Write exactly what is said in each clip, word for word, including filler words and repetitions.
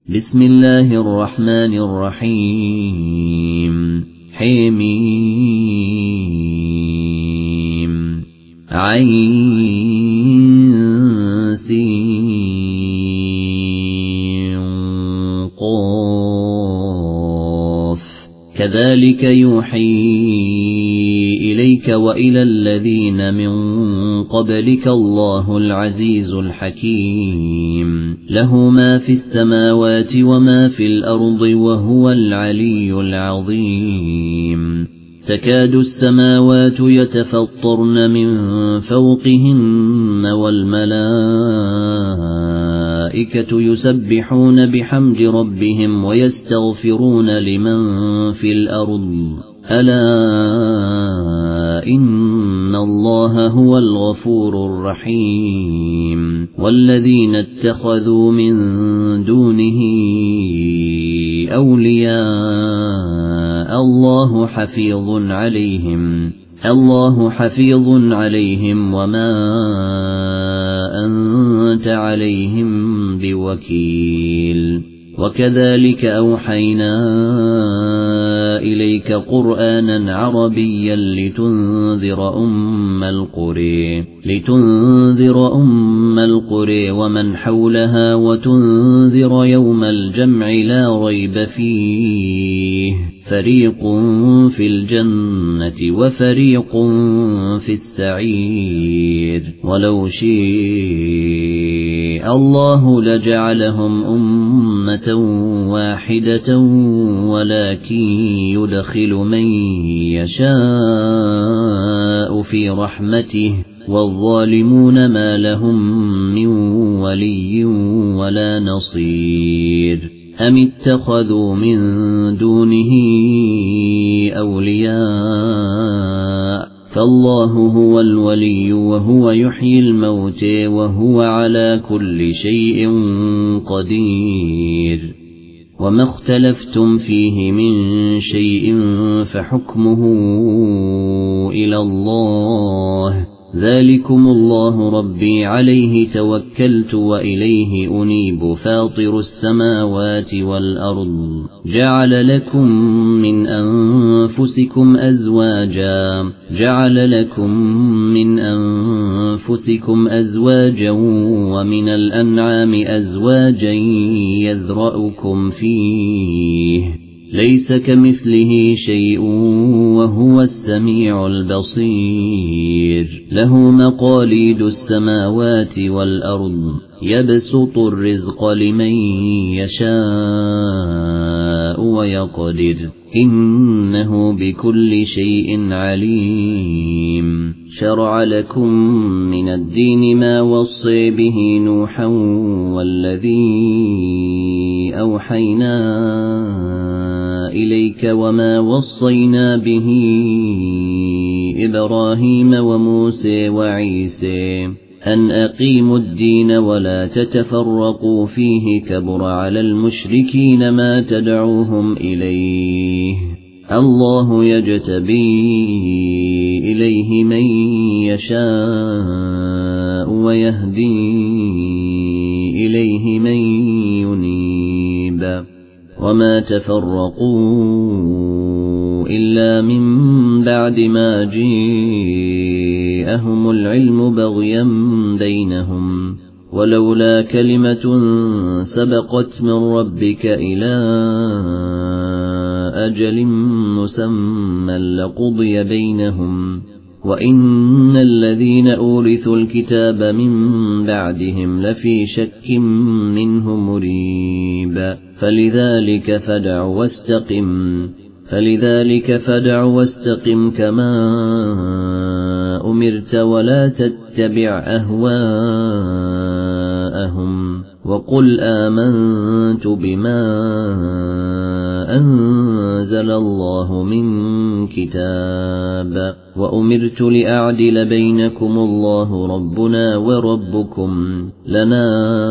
بسم الله الرحمن الرحيم حميم عين سين قاف كذلك يوحي إليك وإلى الذين من قبلك الله العزيز الحكيم له ما في السماوات وما في الأرض وهو العلي العظيم تكاد السماوات يتفطرن من فوقهن والملائكة يسبحون بحمد ربهم ويستغفرون لمن في الأرض ألا إن الله هو الغفور الرحيم والذين اتخذوا من دونه أولياء الله حفيظ عليهم الله حفيظ عليهم وما أنت عليهم بوكيل وكذلك أوحينا إليك قرآنا عربيا لتنذر أم القرى لتنذر أم القرى ومن حولها وتنذر يوم الجمع لا ريب فيه فريق في الجنة وفريق في السعير ولو شاء الله لجعلهم أمة واحدة ولكن يدخل من يشاء في رحمته والظالمون ما لهم من ولي ولا نصير أم اتخذوا من دونه أولياء فالله هو الولي وهو يحيي الموتى وهو على كل شيء قدير وما اختلفتم فيه من شيء فحكمه إلى الله ذلكم الله ربي عليه توكلت وإليه أنيب فاطر السماوات والأرض جعل لكم من أنفسكم أزواجا جعل لكم من أنفسكم أزواجا ومن الأنعام أزواجا يذرأكم فيه ليس كمثله شيء وهو السميع البصير له مقاليد السماوات والأرض يبسط الرزق لمن يشاء ويقدر إنه بكل شيء عليم شرع لكم من الدين ما وصي به نوحا والذي أوحينا إليك وما وصينا به إبراهيم وموسى وعيسى أن أقيموا الدين ولا تتفرقوا فيه كبر على المشركين ما تدعوهم إليه الله يجتبي إليه من يشاء ويهدي إليه من ينيب وما تفرقوا إلا من بعد ما جاءهم العلم بغيا بينهم ولولا كلمة سبقت من ربك إلى أجل مسمى لقضي بينهم وإن الذين أورثوا الكتاب من بعدهم لفي شك منه مريب فلذلك فادع واستقم فلذلك فادع واستقم كما أمرت ولا تتبع أهواءهم وقل آمنت بما أنزل الله من كتاب وأمرت لأعدل بينكم الله ربنا وربكم لنا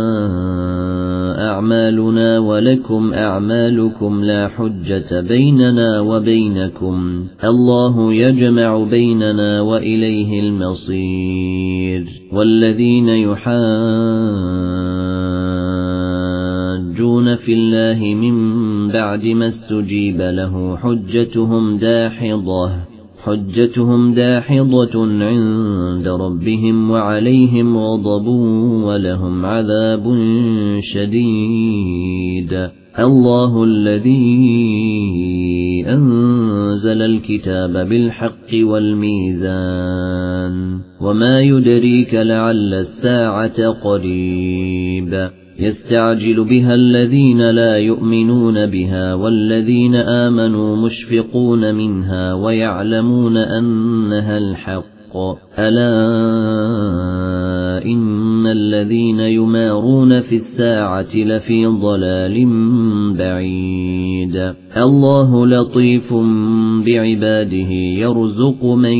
أعمالنا ولكم أعمالكم لا حجة بيننا وبينكم الله يجمع بيننا وإليه والذين يحاجون يجادلون في الله من بعد ما استجيب له حجتهم داحضة حجتهم داحضة عند ربهم وعليهم غضب ولهم عذاب شديد. الله الذي أنزل الكتاب بالحق والميزان وما يدريك لعل الساعة قريب يستعجل بها الذين لا يؤمنون بها والذين آمنوا مشفقون منها ويعلمون أنها الحق ألا إن الذين يمارون في الساعة لفي ضلال بعيد. الله لطيف بعباده يرزق من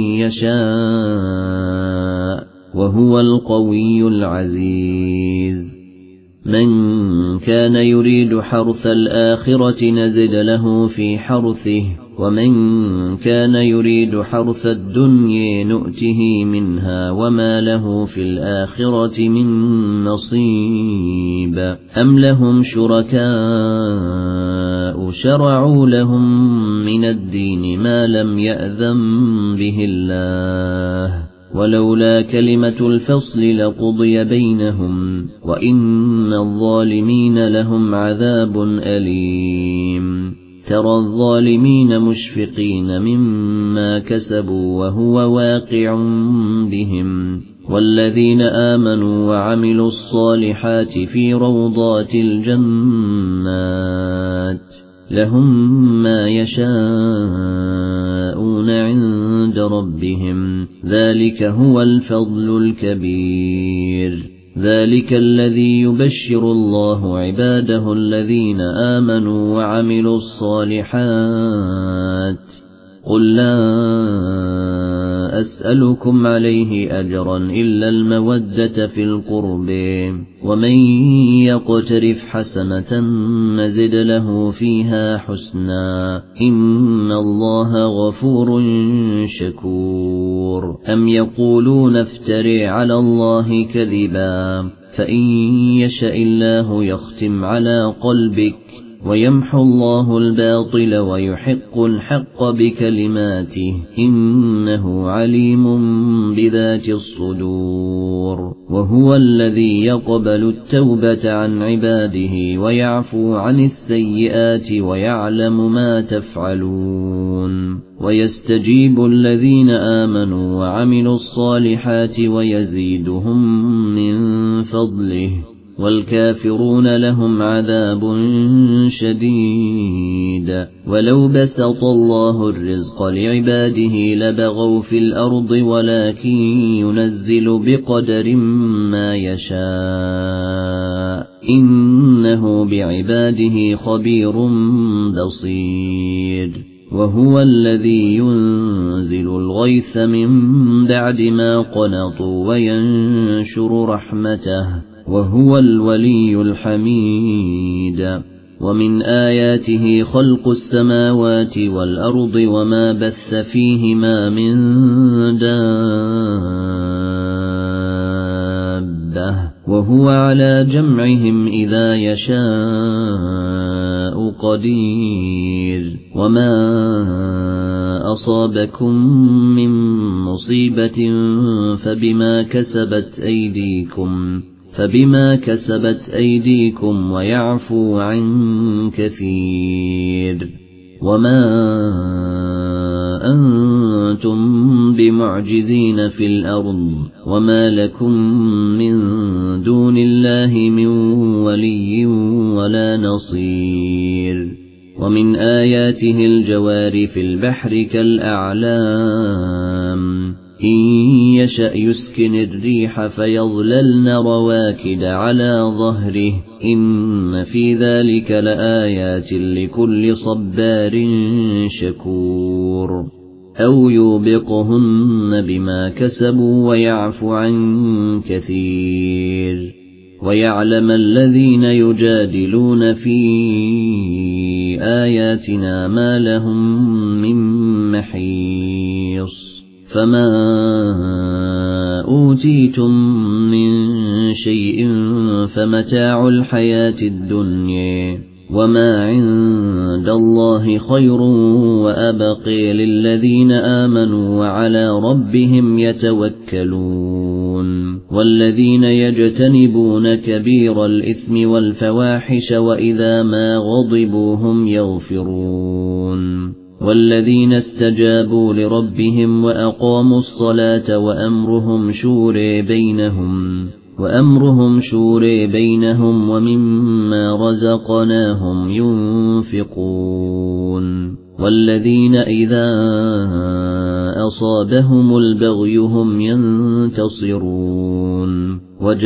يشاء وهو القوي العزيز. من كان يريد حرث الآخرة نزد له في حرثه ومن كان يريد حرث الدنيا نؤته منها وما له في الآخرة من نصيب. أم لهم شركاء شرعوا لهم من الدين ما لم يأذن به الله ولولا كلمة الفصل لقضي بينهم وإن الظالمين لهم عذاب أليم. ترى الظالمين مشفقين مما كسبوا وهو واقع بهم والذين آمنوا وعملوا الصالحات في روضات الجنات لهم ما يشاءون عند ربهم ذلك هو الفضل الكبير. ذلك الذي يبشر الله عباده الذين آمنوا وعملوا الصالحات. قل لا أسألكم عليه أجرا إلا المودة في القرب ومن يقترف حسنة نزد له فيها حسنا إن الله غفور شكور. أم يقولون افتري على الله كذبا فإن يشاء الله يختم على قلبك ويمحو الله الباطل ويحق الحق بكلماته إنه عليم بذات الصدور. وهو الذي يقبل التوبة عن عباده ويعفو عن السيئات ويعلم ما تفعلون ويستجيب الذين آمنوا وعملوا الصالحات ويزيدهم من فضله والكافرون لهم عذاب شديد. ولو بسط الله الرزق لعباده لبغوا في الأرض ولكن ينزل بقدر ما يشاء إنه بعباده خبير بصير. وهو الذي ينزل الغيث من بعد ما قنطوا وينشر رحمته وهو الولي الحميد. ومن آياته خلق السماوات والأرض وما بث فيهما من دابة وهو على جمعهم إذا يشاء قدير. وما أصابكم من مصيبة فبما كسبت أيديكم فبما كسبت أيديكم ويعفو عن كثير. وما أنتم بمعجزين في الأرض وما لكم من دون الله من ولي ولا نصير. ومن آياته الجوار في البحر كالأعلام إن يشأ يسكن الريح فيظللن رواكد على ظهره إن في ذلك لآيات لكل صبار شكور. أو يوبقهن بما كسبوا ويعفو عن كثير. ويعلم الذين يجادلون في آياتنا ما لهم من محيص فما أوتيتم من شيء فمتاع الحياة الدنيا وما عند الله خير وأبقى للذين آمنوا وعلى ربهم يتوكلون والذين يجتنبون كبير الإثم والفواحش وإذا ما غضبوا هم يغفرون والذين استجابوا لربهم وأقاموا الصلاة وأمرهم شورى بينهم وأمرهم شورى بينهم ومما رزقناهم ينفقون والذين إذا أصابهم البغي هم ينتصرون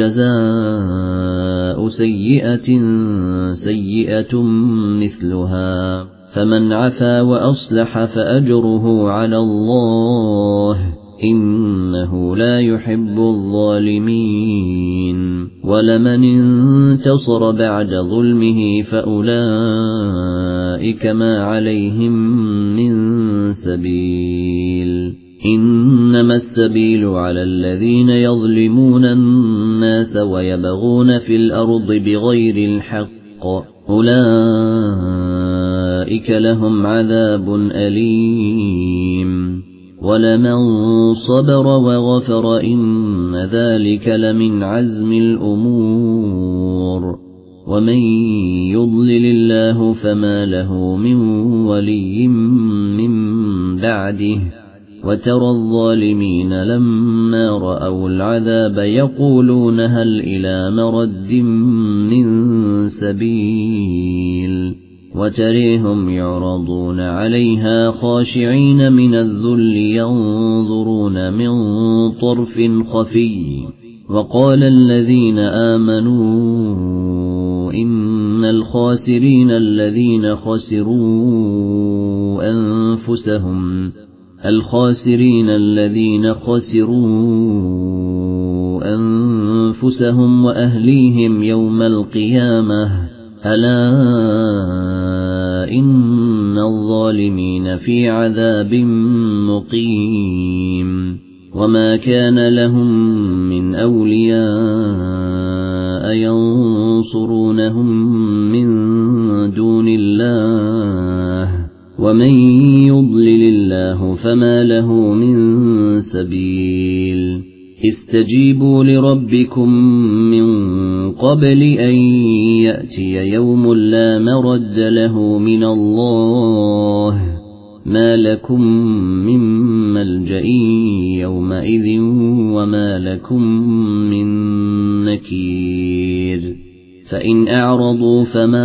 وجزاء سيئة سيئة مثلها فمن عفا وأصلح فأجره على الله إنه لا يحب الظالمين ولمن انتصر بعد ظلمه فأولئك ما عليهم من سبيل إنما السبيل على الذين يظلمون الناس ويبغون في الأرض بغير الحق أولئك لهم عذاب أليم ولمن صبر وغفر إن ذلك لمن عزم الأمور ومن يضلل الله فما له من ولي من بعده وترى الظالمين لما رأوا العذاب يقولون هل إلى مرد من سبيل وتريهم يعرضون عليها خاشعين من الذل ينظرون من طرف خفي وقال الذين آمنوا إن الخاسرين الذين خسروا أنفسهم الخاسرين الذين خسروا أنفسهم وأهليهم يوم القيامة ألا إن الظالمين في عذاب مقيم وما كان لهم من أولياء ينصرونهم من دون الله ومن يضلل الله فما له من سبيل استجيبوا لربكم من قبل أن يأتي يوم لا مرد له من الله ما لكم من ملجأ يومئذ وما لكم من نكير فإن أعرضوا فما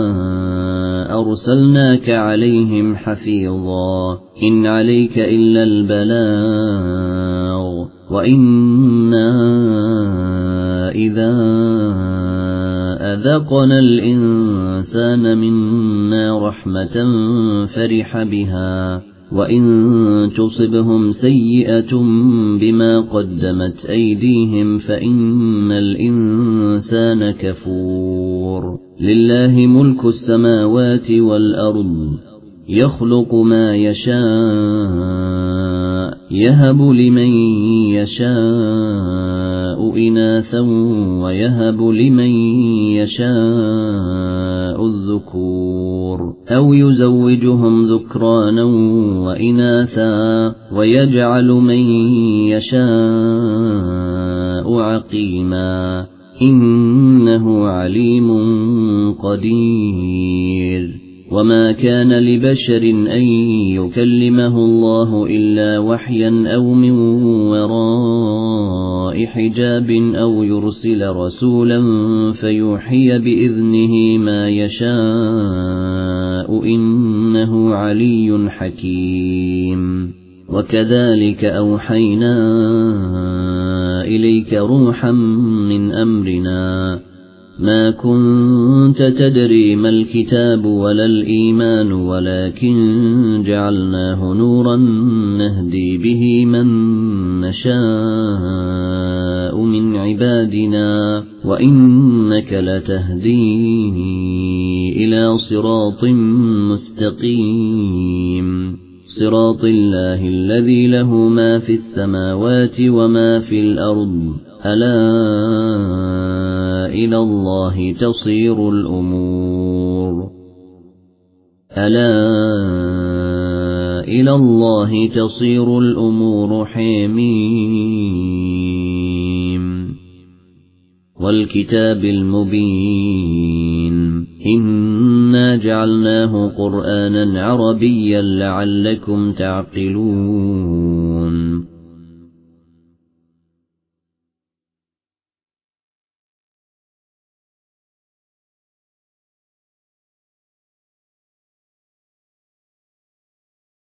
أرسلناك عليهم حفيظا إن عليك إلا البلاغ وإنا إذا أذقنا الإنسان منا رحمة فرح بها وإن تصبهم سيئة بما قدمت أيديهم فإن الإنسان كفور لله ملك السماوات والأرض يخلق ما يشاء يهب لمن يشاء إناثا ويهب لمن يشاء الذكور أو يزوجهم ذكرانا وإناثا ويجعل من يشاء عقيما إنه عليم قدير وما كان لبشر أن يكلمه الله إلا وحيا أو من وراء حجاب أو يرسل رسولا فيوحي بإذنه ما يشاء إنه علي حكيم وكذلك أوحينا إليك روحا من أمرنا ما كنت تدري ما الكتاب ولا الإيمان ولكن جعلناه نورا نهدي به من نشاء من عبادنا وإنك لتهدي إلى صراط مستقيم صراط الله الذي له ما في السماوات وما في الأرض ألا إلى الله تصير الأمور ألا إلى الله تصير الأمور حميم والكتاب المبين إنا جعلناه قرآنا عربيا لعلكم تعقلون